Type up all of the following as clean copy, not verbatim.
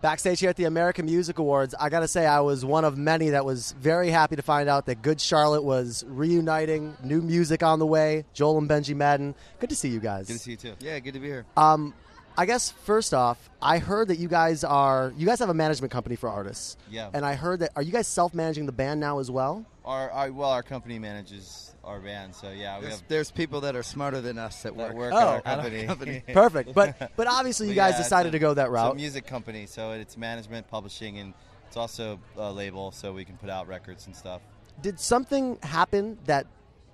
Backstage here at the American Music Awards, I got to say I was one of many that was very happy to find out that Good Charlotte was reuniting, new music on the way, Joel and Benji Madden. Good to see you guys. Good to see you too. Yeah, good to be here. I guess first off, I heard that you guys have a management company for artists. Yeah. And I heard that, are you guys self-managing the band now as well? Our company manages our band, so yeah, There's people that are smarter than us that work at our at company. Perfect. But obviously you guys decided to go that route. It's a music company, so it's management, publishing, and it's also a label, so we can put out records and stuff. Did something happen that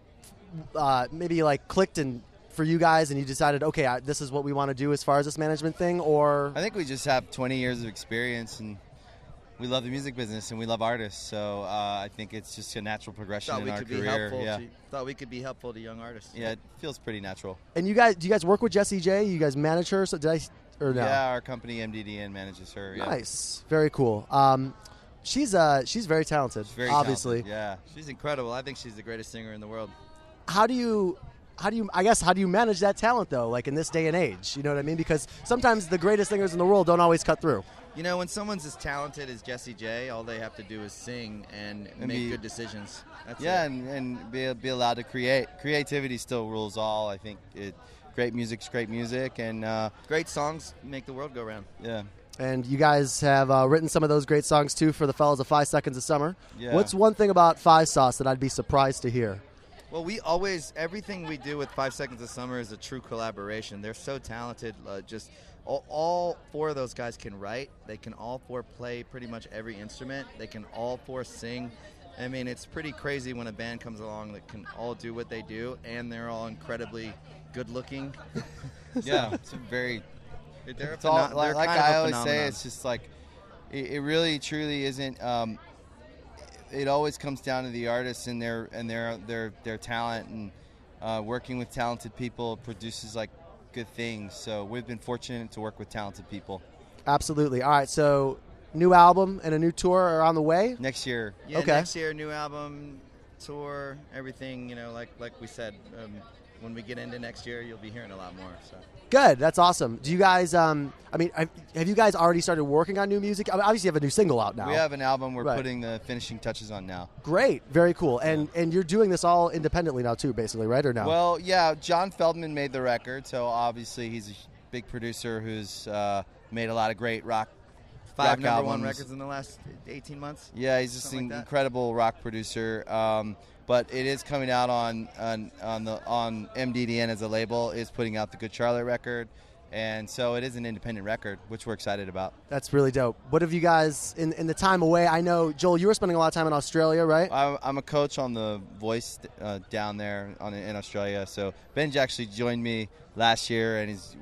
maybe like clicked for you guys and you decided, okay, this is what we want to do as far as this management thing? Or I think we just have 20 years of experience, and we love the music business and we love artists, so I think it's just a natural progression in our career. Thought we could be helpful to young artists. Yeah, it feels pretty natural. And do you guys work with Jessie J? You guys manage her? So or no? Yeah, our company MDDN manages her. Yeah. Nice, very cool. She's very talented. She's very obviously. talented, yeah, she's incredible. I think she's the greatest singer in the world. How do you manage that talent though? Like in this day and age, you know what I mean? Because sometimes the greatest singers in the world don't always cut through. You know, when someone's as talented as Jessie J, all they have to do is sing and make good decisions. That's it. and be allowed to create. Creativity still rules all. I think great music's great music, and great songs make the world go round. Yeah. And you guys have written some of those great songs too for the fellas of 5 Seconds of Summer. Yeah. What's one thing about Five Sauce that I'd be surprised to hear? Well, everything we do with 5 Seconds of Summer is a true collaboration. They're so talented. All four of those guys can write. They can all four play pretty much every instrument. They can all four sing. I mean, it's pretty crazy when a band comes along that can all do what they do, and they're all incredibly good-looking. Yeah, it's a very... It's all, like I always say, it's just like, it really, truly isn't... it always comes down to the artists and their talent, and working with talented people produces like good things. So we've been fortunate to work with talented people. Absolutely. All right, so new album and a new tour are on the way next year. Yeah, okay. Next year, new album, tour, everything. You know, like we said, when we get into next year, you'll be hearing a lot more. So. Good. That's awesome. Do you guys, have you guys already started working on new music? I mean, obviously, you have a new single out now. We have an album we're putting the finishing touches on now. Great. Very cool. And you're doing this all independently now, too, basically, right, or no? Well, yeah. John Feldman made the record, so obviously he's a big producer who's made a lot of great rock 5 number albums. 1 records in the last 18 months. Yeah, he's just an incredible rock producer. But it is coming out on MDDN as a label. Is putting out the Good Charlotte record, and so it is an independent record, which we're excited about. That's really dope. What have you guys in the time away? I know, Joel, you were spending a lot of time in Australia, right? I'm a coach on The Voice down there in Australia. So Benji actually joined me last year, and he's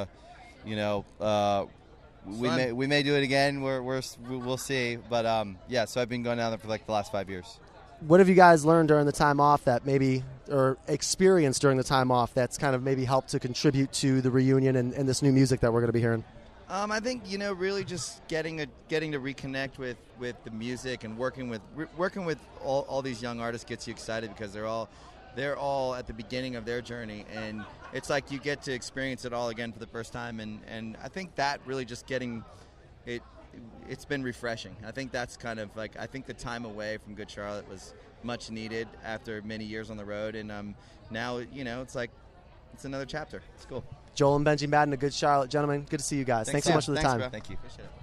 we may do it again. We'll see, but yeah. So I've been going down there for like the last 5 years. What have you guys learned during the time off that maybe, or experienced during the time off that's kind of maybe helped to contribute to the reunion and this new music that we're going to be hearing? I think, really just getting to reconnect with the music and working with all these young artists gets you excited because they're all at the beginning of their journey, and it's like you get to experience it all again for the first time, and I think that really just getting it. It's been refreshing. I think that's kind of like, I think the time away from Good Charlotte was much needed after many years on the road, and now it's like it's another chapter. It's cool. Joel and Benji Madden, a Good Charlotte. Gentlemen, good to see you guys. Thanks so much for the time. Thank you. Appreciate it.